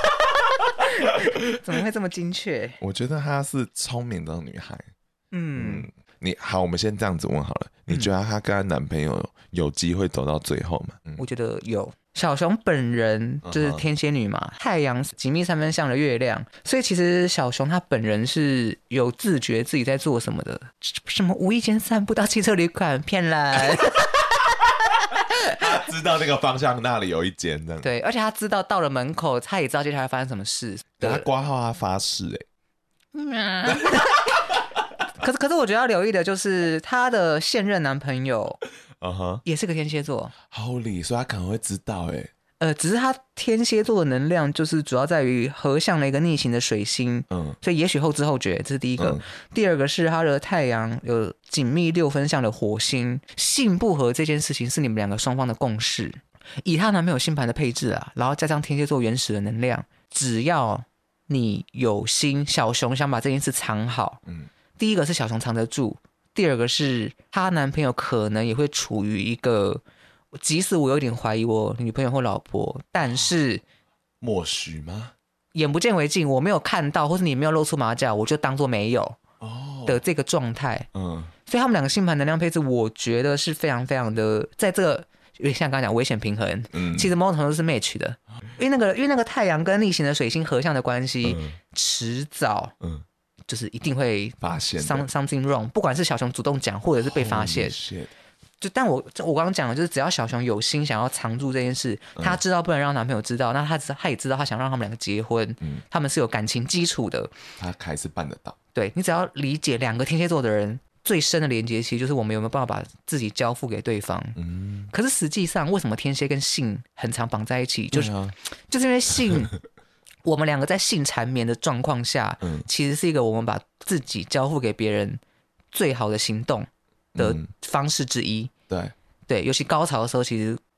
怎么会这么精确？ 我觉得她是聪明的女孩。嗯，你好，我们先这样子问好了，你觉得她跟她男朋友有机会走到最后吗？嗯、 我觉得有。小熊本人就是天蝎女嘛， uh-huh. 太阳紧密三分像的月亮，所以其实小熊她本人是有自觉自己在做什么的。什么无意间散步到汽车旅馆，骗人。 他知道那个方向那里有一间， 对，而且他知道到了门口，他也知道接下来发生什么事。 等他挂号，他发誓哎、欸。 可是可是我觉得要留意的就是他的现任男朋友，嗯哼，也是个天蝎座。 Holy， 所以他可能会知道哎、欸。 呃，只是他天蝎座的能量就是主要在于合相了一个逆行的水星，嗯，所以也许后知后觉，这是第一个。嗯、第二个是他的太阳有紧密六分相的火星，性不合这件事情是你们两个双方的共识。以他男朋友星盘的配置啊，然后加上天蝎座原始的能量，只要你有心，小熊想把这件事藏好，嗯，第一个是小熊藏得住，第二个是她男朋友可能也会处于一个。即使我有点怀疑我女朋友或老婆，但是默许吗？ 眼不见为净，我没有看到，或是你没有露出马脚，我就当作没有的这个状态。嗯，所以他们两个星盘能量配置，我觉得是非常非常的，在这个有点像刚刚讲危险平衡，嗯，其实某种程度是 match 的，因为那个因为那个太阳跟逆行的水星合相的关系，嗯、迟早，嗯，就是一定会发现 something wrong， 不管是小熊主动讲，或者是被发现。就但我我刚刚讲的就是，只要小熊有心想要藏住这件事，他知道不能让男朋友知道，那他他也知道他想让他们两个结婚，嗯、他们是有感情基础的， 他还是办得到。 对，你只要理解两个天蝎座的人最深的连结，其实就是我们有没有办法把自己交付给对方。嗯，可是实际上为什么天蝎跟性很常绑在一起？就是、啊、就是因为性，我们两个在性缠绵的状况下，嗯、其实是一个我们把自己交付给别人最好的行动的方式之一。 对对，尤其高潮的时候，其实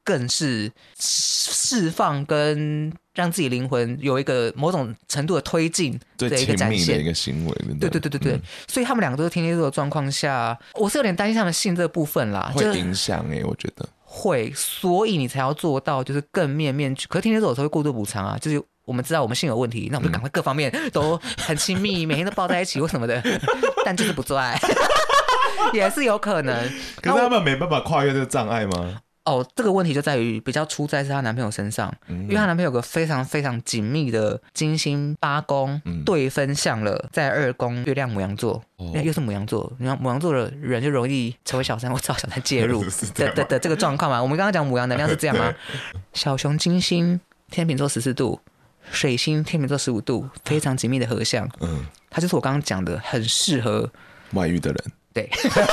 更是释放跟让自己灵魂有一个某种程度的推进的一个展现的一个行为。 对对对对对、嗯，所以他们两个都是天蝎座的状况下，我是有点担心他们性这部分啦， 会影响哎、欸，我觉得会，所以你才要做到就是更面面俱。可是天蝎座有时候会过度补偿啊，就是我们知道我们性有问题，那我们就赶快各方面都很亲密，每天都抱在一起或什么的，但就是不做爱，也是有可能。 可是他们没办法跨越这个障碍吗？ 哦，这个问题就在于比较出在是她男朋友身上、嗯，因为她男朋友有个非常非常紧密的金星八宫、嗯、对分相了，在二宫月亮牡羊座，哦、又是牡羊座，牡羊牡羊座的人就容易成为小三或找小三介入的的的这个状况嘛。我们刚刚讲牡羊能量是这样吗？小熊金星天秤座十四度，水星天秤座十五度，非常紧密的合相，嗯，他就是我刚刚讲的很适合外遇的人， 对。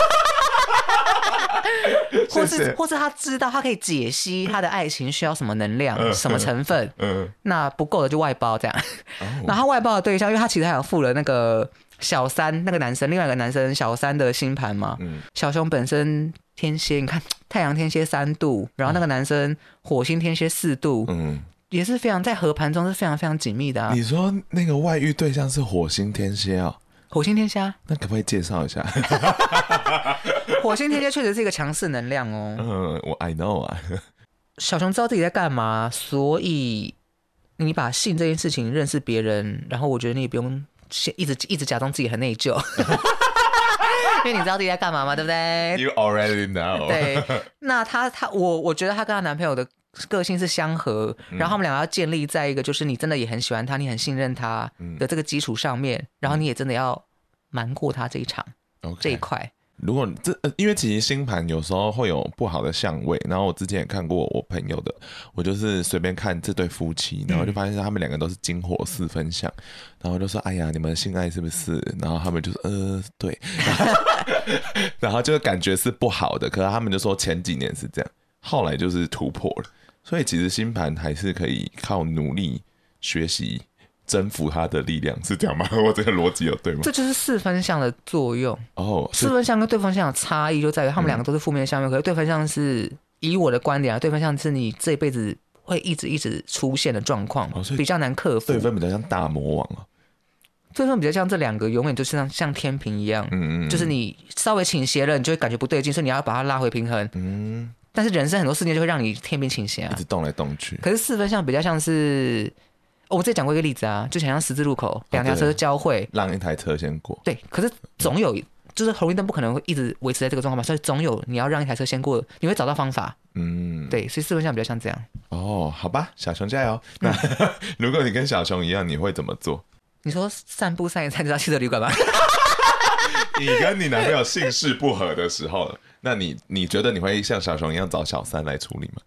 或是或是他知道他可以解析他的爱情需要什么能量、嗯、什么成分、嗯、那不够的就外包这样、哦、然后外包的对象因为他其实还有附了那个小三那个男生另外一个男生小三的星盘嘛、嗯、小熊本身天蝎你看太阳天蝎三度然后那个男生火星天蝎四度、嗯、也是非常在合盘中是非常非常紧密的、啊、 你说那个外遇对象是火星天蝎哦， 火星天蝎， 那可不可以介绍一下？ 火星天蝎确实是一个强势能量哦。 嗯，我 I know 啊。 小熊知道自己在干嘛，所以你把性这件事情认识别人，然后我觉得你也不用一直一直假装自己很内疚，因为你知道自己在干嘛嘛，对不对 ？You already know 。 对，那他他我我觉得他跟他男朋友的个性是相合，然后他们两个要建立在一个就是你真的也很喜欢他，你很信任他的这个基础上面，然后你也真的要瞒过他这一场、okay. 这一块。 如果这、呃、因为其实星盘有时候会有不好的相位，然后我之前也看过我朋友的，我就是随便看这对夫妻，然后就发现他们两个都是金火四分相，然后就说哎呀你们的性爱是不是？然后他们就说呃对，然后就感觉是不好的，可是他们就说前几年是这样，后来就是突破了，所以其实星盘还是可以靠努力学习征服他的力量，是这样吗？我这个逻辑有对吗？ 这就是四分相的作用哦。 四分相跟对分相的差异就在于他们两个都是负面相位、嗯、可是对分相是以我的观点啊，对分相是你这辈子会一直一直出现的状况、哦，比较难克服。 对分比较像大魔王啊， 对分比较像这两个永远就是像像天平一样，嗯嗯，就是你稍微倾斜了，你就会感觉不对劲，所以你要把它拉回平衡，嗯。但是人生很多事情就会让你天平倾斜啊， 一直动来动去。 可是四分相比较像是。哦、我之前讲过一个例子啊，就想像十字路口两条车交汇， 让一台车先过。 对，可是总有、嗯、就是红绿灯不可能会一直维持在这个状况嘛，所以总有你要让一台车先过，你会找到方法。嗯，对，所以四分相比较像这样。 哦，好吧，小熊加油。那、嗯、如果你跟小熊一样，你会怎么做？ 你说散步散一散就到汽车旅馆吗？ 你跟你男朋友性事不合的时候，那你你觉得你会像小熊一样找小三来处理吗？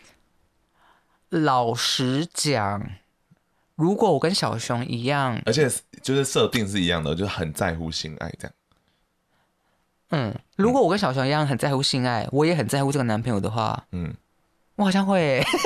老实讲。如果我跟小熊一样， 而且就是设定是一样的，就是很在乎性爱这样。 嗯，如果我跟小熊一样很在乎性爱，我也很在乎这个男朋友的话，嗯，我好像会、欸，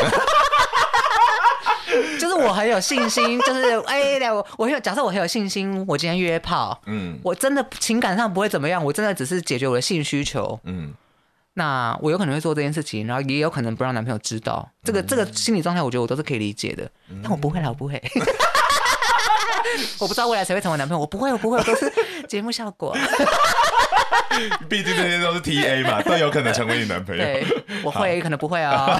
就是我很有信心，就是哎、欸，我我很有假设我很有信心，我今天约炮，嗯，我真的情感上不会怎么样，我真的只是解决我的性需求，嗯。那我有可能会做这件事情，然后也有可能不让男朋友知道。这个、嗯、这个心理状态，我觉得我都是可以理解的。嗯、但我不会啦，我不会。我不知道未来谁会成为男朋友，我不会，我不会，我都是节目效果。 毕竟这些都是 T A 嘛，都有可能成为你男朋友。 对，我会，可能不会啊、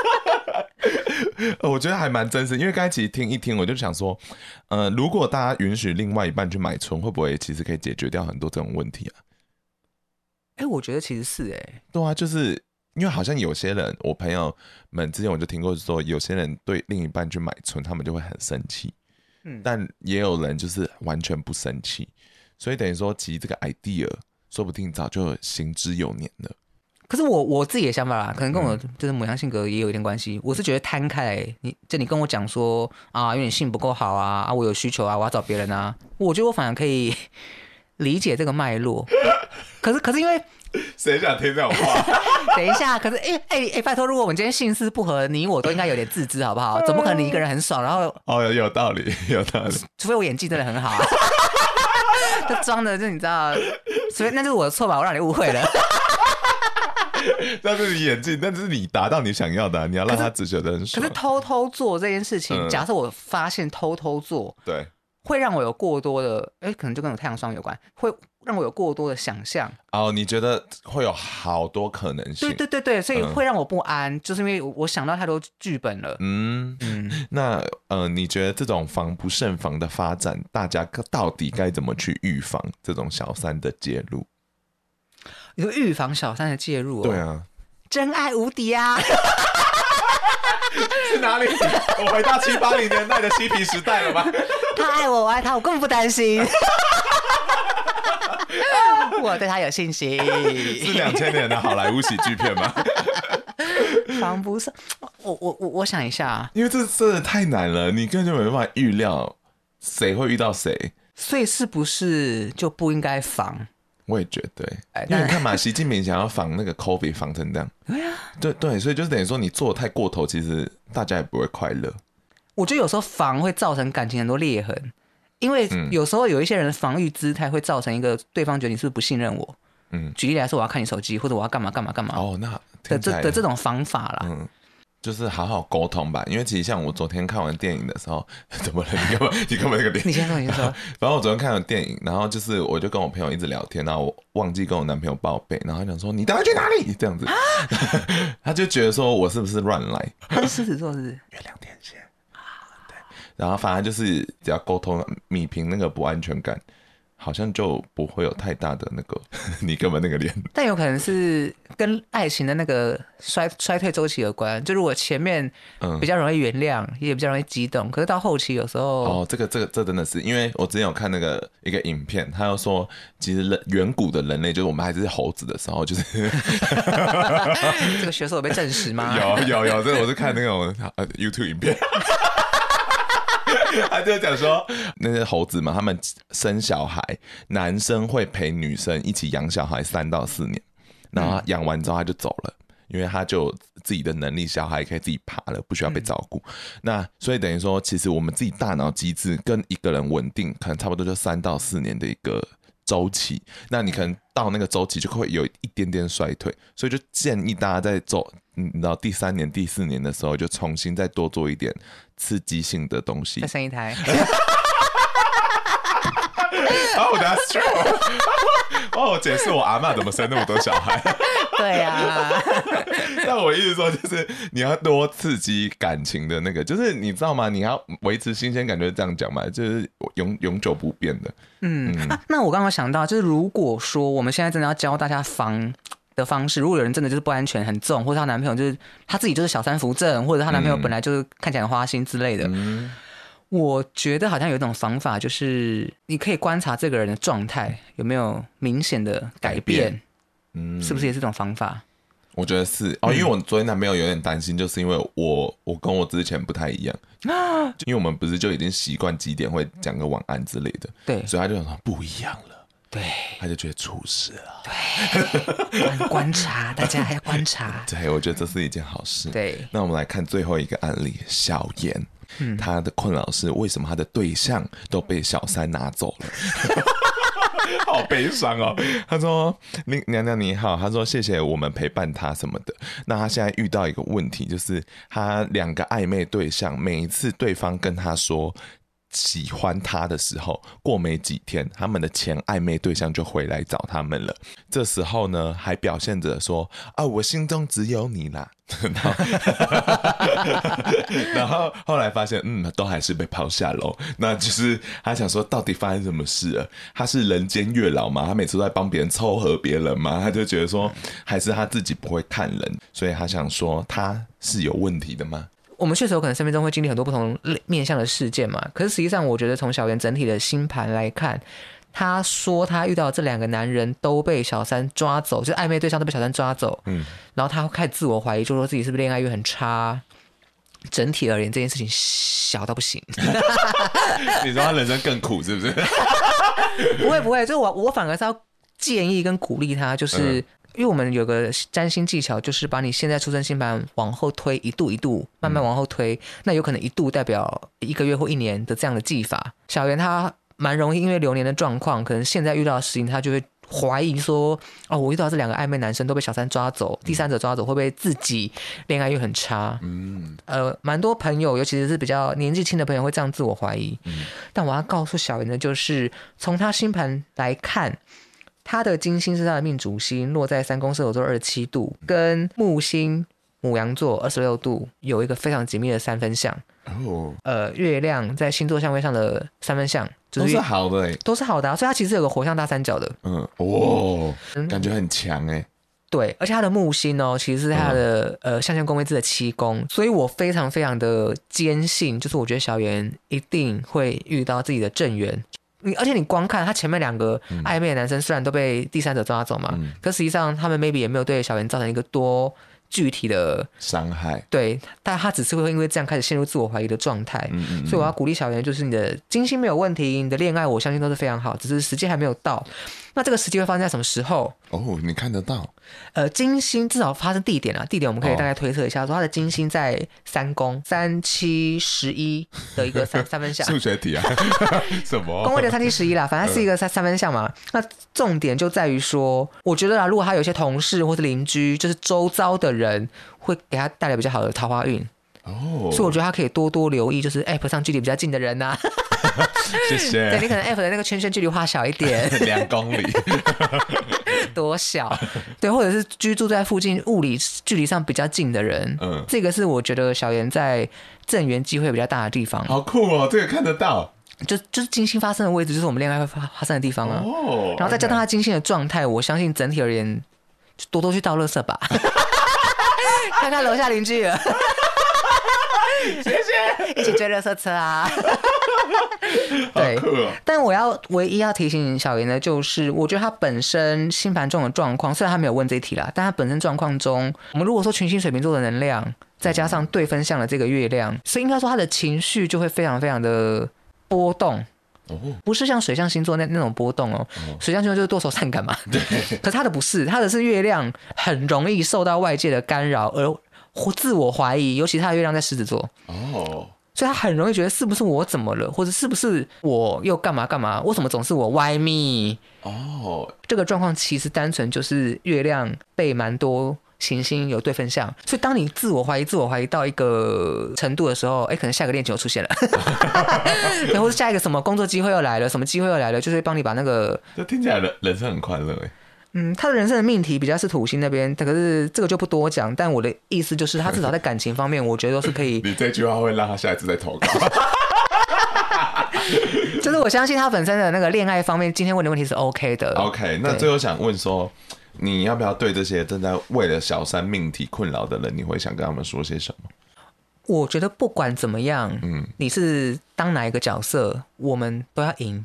哦。我觉得还蛮真实，因为刚才其实听一听，我就想说，呃，如果大家允许另外一半去买春，会不会其实可以解决掉很多这种问题啊？ 哎、欸，我觉得其实是哎、欸， 对啊，就是因为好像有些人，我朋友们之前我就听过说，有些人对另一半去买春，他们就会很生气，嗯，但也有人就是完全不生气，所以等于说，其实这个 idea 说不定早就行之有年了。 可是我我自己的想法啦，可能跟我就是母羊性格也有一点关系。我是觉得摊开来，你就你跟我讲说啊，因为你性不够好啊，啊，我有需求啊，我要找别人啊，我觉得我反而可以理解这个脉络。可是可是因为谁想听这种话？ 等一下，可是哎哎哎，拜托，如果我们今天性事不合，你我都应该有点自知，好不好？总不可能你一个人很爽，然后哦，有道理，有道理。 除非我演技真的很好、啊，就装的就你知道，所以那就是我的错吧？我让你误会了。 那是你眼镜，但是你达到你想要的、啊，你要让他只觉得很爽。 可是偷偷做这件事情， 嗯、 假设我发现偷偷做， 对， 会让我有过多的，哎，可能就跟有太阳霜有关，会让我有过多的想象。 哦，你觉得会有好多可能性？ 对对对对，所以会让我不安，嗯、就是因为我想到太多剧本了。 嗯嗯，那呃，你觉得这种防不胜防的发展，大家到底该怎么去预防这种小三的介入？ 你说预防小三的介入、哦？ 对啊， 真爱无敌啊！ 是哪里？我回到七八零年代的嬉皮时代了吗？ 他爱我，我爱他，我根本不担心。我对他有信心。 是两千年的好莱坞喜剧片吗？ 防不胜，我我我我想一下， 因为这真的太难了，你根本就没办法预料谁会遇到谁， 所以是不是就不应该防？ 我也觉得、欸，因为你看嘛，习近平想要防那个 COVID 防成这样， 对啊， 对对，所以就是等于说你做得太过头，其实大家也不会快乐。 我觉得有时候防会造成感情很多裂痕，因为有时候有一些人的防御姿态会造成一个对方觉得你是不是不信任我。嗯，举例来说，我要看你手机，或者我要干嘛干嘛干嘛。 哦，那的这的这种方法啦。 嗯。就是好好沟通吧，因为其实像我昨天看完电影的时候，怎么了？你干嘛？你干嘛那个脸？ 你先说，你先说。 反正我昨天看完电影，然后就是我就跟我朋友一直聊天，然后我忘记跟我男朋友报备，然后他讲说你等下去哪里？这样子，他就觉得说我是不是乱来？ 他是狮子座，是不是？ 月亮天蝎啊，对。然后反正就是只要沟通，弭平那个不安全感。好像就不会有太大的那个你根本那个脸， 但有可能是跟爱情的那个衰衰退周期有关。就如果前面比较容易原谅，嗯、也比较容易激动，可是到后期有时候哦，这个这个这真的是，因为我之前有看那个一个影片，他又说，其实人远古的人类，就是我们还是猴子的时候，就是这个学说有被证实吗？ 有有有，这个我是看那种呃 YouTube 影片。他就讲说，那些猴子嘛，他们生小孩，男生会陪女生一起养小孩三到四年，然后养完之后他就走了，因为他就有自己的能力，小孩可以自己爬了，不需要被照顾。嗯、那所以等于说，其实我们自己大脑机制跟一个人稳定，可能差不多就三到四年的一个周期。那你可能到那个周期就会有一点点衰退，所以就建议大家在走，你知道第三年、第四年的时候，就重新再多做一点刺激性的东西。 再生一台。 Oh, that's true. 哦，解释我阿嬷怎么生那么多小孩。 对啊。 但我意思说，就是你要多刺激感情的那个，就是你知道吗？你要维持新鲜感，就是这样讲嘛，就是永永久不变的。 嗯，嗯啊、那我刚刚想到，就是如果说我们现在真的要教大家防的方式，如果有人真的就是不安全很重，或者她男朋友就是他自己就是小三扶正，或者她男朋友本来就是看起来很花心之类的。嗯，我觉得好像有一种方法，就是你可以观察这个人的状态有没有明显的改变，嗯，是不是也是这种方法？ 我觉得是哦，因为我昨天男朋友有点担心，就是因为我我跟我之前不太一样，因为我们不是就已经习惯几点会讲个晚安之类的， 对， 所以他就想说不一样了， 对， 他就觉得出事了， 对，观察，大家还要观察， 对，我觉得这是一件好事。 对， 那我们来看最后一个案例，小妍。嗯、他的困扰是为什么他的对象都被小三拿走了。好悲伤哦。他说娘娘你好，他说谢谢我们陪伴他什么的。那他现在遇到一个问题，就是他两个暧昧对象，每一次对方跟他说喜欢他的时候，过没几天他们的前暧昧对象就回来找他们了，这时候呢还表现着说啊我心中只有你啦。然后, 然后后来发现嗯都还是被抛下楼，那就是他想说到底发生什么事了，他是人间月老吗？他每次都在帮别人撮合别人吗？他就觉得说还是他自己不会看人，所以他想说他是有问题的吗？ 我们确实有可能生命中会经历很多不同面向的事件嘛，可是实际上我觉得从小妍整体的星盘来看，他说他遇到这两个男人都被小三抓走，就是暧昧对象都被小三抓走，嗯，然后他开始自我怀疑，就说自己是不是恋爱运很差。整体而言，这件事情小到不行。 你说他人生更苦是不是？ 不会不会，就我我反而是要建议跟鼓励他，就是。嗯，因为我们有个占星技巧，就是把你现在出生星盘往后推一度一度，慢慢往后推，嗯、那有可能一度代表一个月或一年的这样的技法。小妍她蛮容易因为流年的状况，可能现在遇到的事情，她就会怀疑说，哦，我遇到这两个暧昧男生都被小三抓走，第三者抓走，会不会自己恋爱运很差？嗯，呃，蛮多朋友，尤其是比较年纪轻的朋友，会这样自我怀疑。嗯，但我要告诉小妍的就是，从他星盘来看，他的金星是他的命主星，落在三宫射手座二十七度，跟木星牡羊座二十六度有一个非常紧密的三分相。哦，呃，月亮在星座相位上的三分相。就是、 都是好的、欸， 都是好的、啊，所以它其实有个火象大三角的， 嗯，哦，嗯、感觉很强哎、欸， 对，而且它的木星哦，其实是它的、嗯、呃象限宫位制的七宫，所以我非常非常的坚信，就是我觉得小妍一定会遇到自己的正缘。你而且你光看他前面两个暧昧的男生，虽然都被第三者抓走嘛，嗯、可实际上他们 maybe 也没有对小妍造成一个多具体的伤害， 对，但他只是会因为这样开始陷入自我怀疑的状态、嗯嗯嗯、所以我要鼓励小妍，就是你的金星没有问题，你的恋爱我相信都是非常好，只是时间还没有到。那这个时机会发生在什么时候？ 哦，你看得到？ 呃，金星至少发生地点啊，地点我们可以大概推测一下，说它的金星在三宫三七十一的一个三三分相。 数学题啊？什么？ 宫位的三七十一啦，反正是一个三三分相嘛。那重点就在于说，我觉得啊，如果他有些同事或是邻居，就是周遭的人，会给他带来比较好的桃花运。哦，所以我觉得他可以多多留意，就是 App 上距离比较近的人呐、啊。 谢谢。 对，你可能 App 的那个圈圈距离画小一点， 两公里， 多小？对，或者是居住在附近，物理距离上比较近的人。嗯，这个是我觉得小妍在正缘机会比较大的地方。 好酷哦，这个看得到。 就就是金星发生的位置，就是我们恋爱会发发生的地方啊。哦，然后再加上他金星的状态，我相信整体而言，就多多去倒垃圾吧。看看楼下邻居了。谢谢，一起追垃圾车啊！对，哦、但我要唯一要提醒小妍的就是，我觉得他本身星盘中的状况，虽然他没有问这一题啦，但他本身状况中，我们如果说群星水瓶座的能量，再加上对分相的这个月亮，所以应该说他的情绪就会非常非常的波动。哦、不是像水象星座 那, 那种波动哦，哦水象星座就是多愁善感嘛。对，可是他的不是，他的是月亮很容易受到外界的干扰而自我怀疑，尤其他的月亮在狮子座哦，所以他很容易觉得是不是我怎么了，或者是不是我又干嘛干嘛，为什么总是我 why me 哦？这个状况其实单纯就是月亮被蛮多行星有对分相，所以当你自我怀疑、自我怀疑到一个程度的时候，哎，可能下个恋情又出现了，然后下一个什么工作机会又来了，什么机会又来了，就是帮你把那个， 这听起来人人生很快乐哎。 嗯，他的人生的命题比较是土星那边，可是这个就不多讲。但我的意思就是，他至少在感情方面，我觉得都是可以。 你这句话会让他下一次再投稿。 就是我相信他本身的那个恋爱方面，今天问的问题是 OK 的。 OK， 那最后想问说，你要不要对这些正在为了小三命题困扰的人，你会想跟他们说些什么？ 我觉得不管怎么样，嗯，你是当哪一个角色，我们都要赢。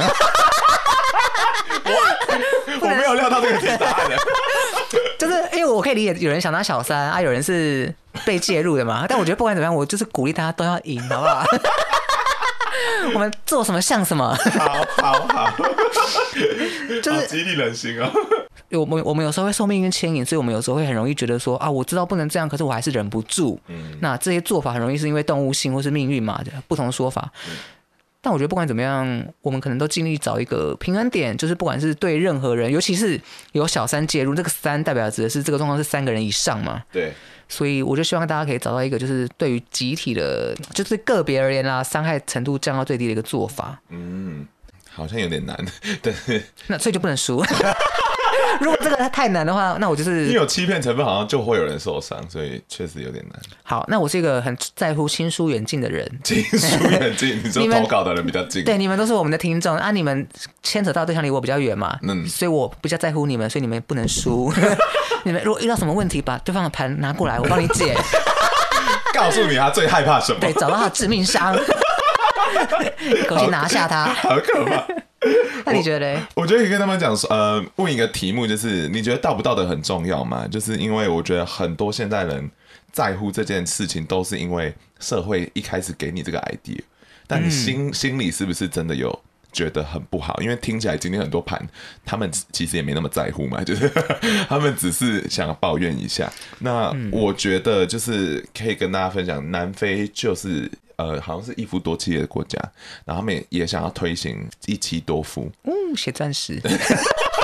我没有料到这个答案的， 就是因为我可以理解有人想当小三啊，有人是被介入的嘛。但我觉得不管怎么样，我就是鼓励大家都要赢，好不好？我们做什么像什么， 好好好， 就是激励人心啊。 我们我们有时候会受命运牵引，所以我们有时候会很容易觉得说啊，我知道不能这样，可是我还是忍不住。嗯，那这些做法很容易是因为动物性或是命运嘛，不同的说法。嗯，但我觉得不管怎么样，我们可能都尽力找一个平衡点，就是不管是对任何人，尤其是有小三介入，这个三代表指的是这个状况是三个人以上嘛。 对。 所以我就希望大家可以找到一个，就是对于集体的，就是个别而言啦，伤害程度降到最低的一个做法。 嗯，好像有点难，但是那所以就不能输。如果这个太难的话，那我就是因为有欺骗成分，好像就会有人受伤，所以确实有点难。 好，那我是一个很在乎亲疏远近的人。 亲疏远近，你说投稿的人比较近， 对，你们都是我们的听众啊，你们牵扯到对象离我比较远嘛，嗯，所以我比较在乎你们，所以你们不能输。你们如果遇到什么问题，把对方的盘拿过来，我帮你解。 告诉你他最害怕什么， 对，找到他的致命伤，一口气拿下他， 好可怕。 那你觉得呢？ 我, 我觉得可以跟他们讲说，呃，问一个题目，就是你觉得道不道德很重要吗？就是因为我觉得很多现代人在乎这件事情，都是因为社会一开始给你这个 idea， 但你心、嗯、心里是不是真的有觉得很不好？因为听起来今天很多盘，他们其实也没那么在乎嘛，就是他们只是想要抱怨一下。那我觉得就是可以跟大家分享，南非就是呃，好像是一夫多妻的国家，然后他们 也, 也想要推行一妻多夫。 嗯，写钻石。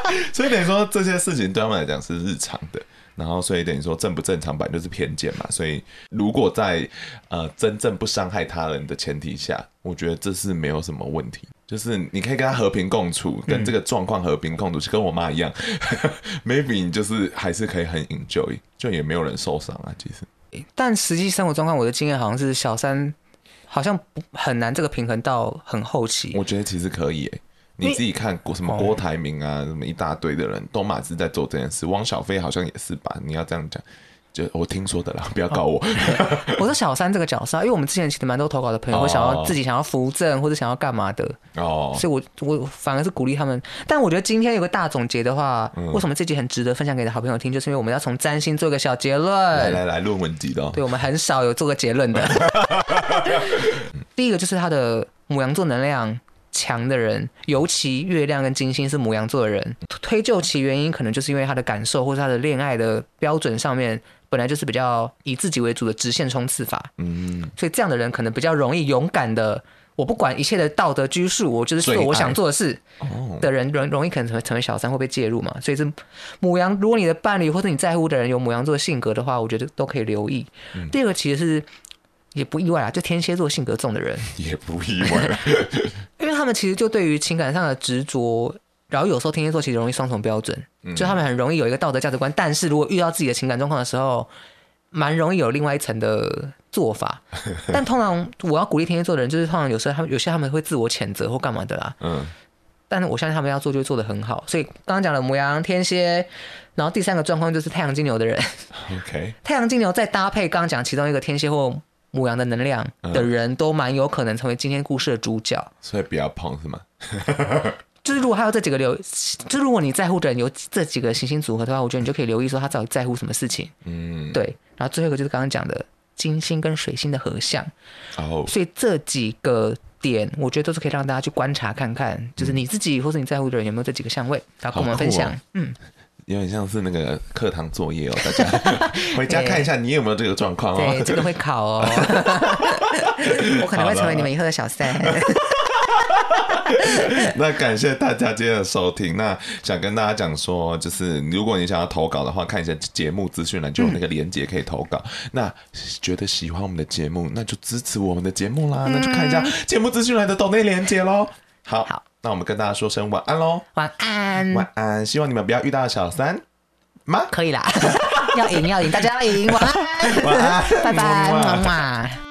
所以等于说这些事情对他们来讲是日常的。然后，所以等于说正不正常版就是偏见嘛。所以如果在呃真正不伤害他人的前提下，我觉得这是没有什么问题。就是你可以跟他和平共处，跟这个状况和平共处，跟我妈一样，maybe 你就是还是可以很 enjoy， 就也没有人受伤啊。其实， 但实际生活状况，我的经验好像是小三好像很难这个平衡到很后期。 我觉得其实可以、欸。你自己看什么郭台铭啊，什么一大堆的人都马是在做这件事，汪小菲好像也是吧？你要这样讲，就我听说的啦，不要告我。 哦、我说小三这个角色、啊，因为我们之前其实蛮多投稿的朋友会想要自己想要扶正或者想要干嘛的哦，所以我我反而是鼓励他们。但我觉得今天有个大总结的话，嗯、为什么这集很值得分享给好朋友听，就是因为我们要从占星做一个小结论。 来来来，论文集的、哦， 对我们很少有做个结论的。第一个就是他的牡羊座能量强的人，尤其月亮跟金星是牡羊座的人，推究其原因，可能就是因为他的感受或是他的恋爱的标准上面，本来就是比较以自己为主的直线冲刺法。嗯，所以这样的人可能比较容易勇敢的，我不管一切的道德拘束，我就是做我想做的事的人，容容易可能成为成为小三，会被介入嘛。所以是牡羊，如果你的伴侣或者你在乎的人有牡羊座的性格的话，我觉得都可以留意。嗯、第二个其实是。也不意外啦，就天蝎座性格重的人也不意外， 因为他们其实就对于情感上的执着，然后有时候天蝎座其实容易双重标准，嗯、就他们很容易有一个道德价值观，但是如果遇到自己的情感状况的时候，蛮容易有另外一层的做法。但通常我要鼓励天蝎座的人，就是通常有时候他们有些他们会自我谴责或干嘛的啦，嗯，但是我相信他们要做就会做得很好。所以刚刚讲了牡羊、天蝎，然后第三个状况就是太阳金牛的人 ，OK， 太阳金牛再搭配刚刚讲其中一个天蝎或牡羊的能量的人，都蛮有可能成为今天故事的主角，所以不要碰是吗？ 就是如果还有这几个留，就如果你在乎的人有这几个行星组合的话，我觉得你就可以留意说他到底在乎什么事情。嗯，对。然后最后一个就是刚刚讲的金星跟水星的合相，哦，所以这几个点我觉得都是可以让大家去观察看看，就是你自己或是你在乎的人有没有这几个相位，然后跟我们分享。哦、嗯。 有点像是那个课堂作业哦，大家回家看一下你有没有这个状况哦。 对，这个会考哦。我可能会成为你们以后的小三。 那感谢大家今天的收听。那想跟大家讲说，就是如果你想要投稿的话，看一下节目资讯栏就有那个连结可以投稿。嗯、那觉得喜欢我们的节目，那就支持我们的节目啦。嗯、那就看一下节目资讯栏的抖内连结咯。好。好，那我们跟大家说声晚安咯。 晚安， 晚安。希望你们不要遇到小三吗？ 可以啦，要赢要赢，大家要赢。晚安， 晚安， 拜拜，么么。